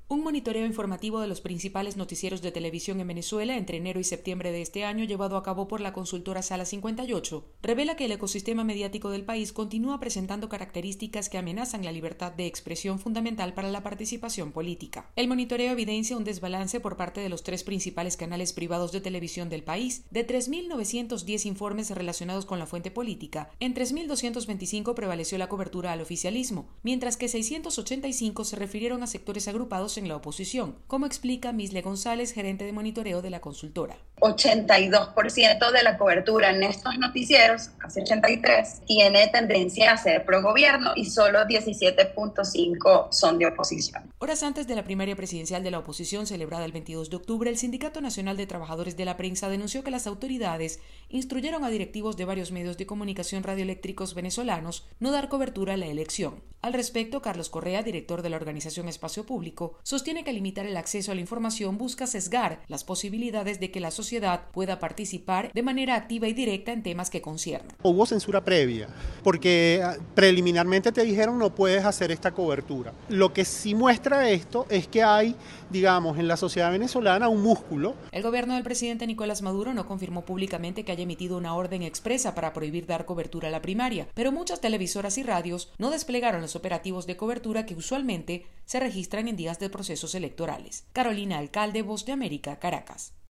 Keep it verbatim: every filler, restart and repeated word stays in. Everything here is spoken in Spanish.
Un monitoreo informativo de los principales noticieros de televisión en Venezuela entre enero y septiembre de este año, llevado a cabo por la consultora Sala cincuenta y ocho, revela que el ecosistema mediático del país continúa presentando características que amenazan la libertad de expresión fundamental para la participación política. El monitoreo evidencia un desbalance por parte de los tres principales canales privados de televisión del país. De tres mil novecientos diez informes relacionados con la fuente política, en tres mil doscientos veinticinco prevaleció la cobertura al oficialismo, mientras que seiscientos ochenta y cinco se refirieron a sectores agrupados en la oposición, como explica Misle González, gerente de monitoreo de la consultora. ochenta y dos por ciento de la cobertura en estos noticieros, casi ochenta y tres por ciento, tiene tendencia a ser pro gobierno y solo diecisiete punto cinco por ciento son de oposición. Horas antes de la primaria presidencial de la oposición celebrada el veintidós de octubre, el Sindicato Nacional de Trabajadores de la Prensa denunció que las autoridades instruyeron a directivos de varios medios de comunicación radioeléctricos venezolanos no dar cobertura a la elección. Al respecto, Carlos Correa, director de la organización Espacio Público, sostiene que limitar el acceso a la información busca sesgar las posibilidades de que la sociedad pueda participar de manera activa y directa en temas que conciernen. Hubo censura previa, porque preliminarmente te dijeron no puedes hacer esta cobertura. Lo que sí muestra esto es que hay, digamos, en la sociedad venezolana un músculo. El gobierno del presidente Nicolás Maduro no confirmó públicamente que haya emitido una orden expresa para prohibir dar cobertura a la primaria, pero muchas televisoras y radios no desplegaron los operativos de cobertura que usualmente se registran en días de procesos electorales. Carolina Alcalde, Voz de América, Caracas.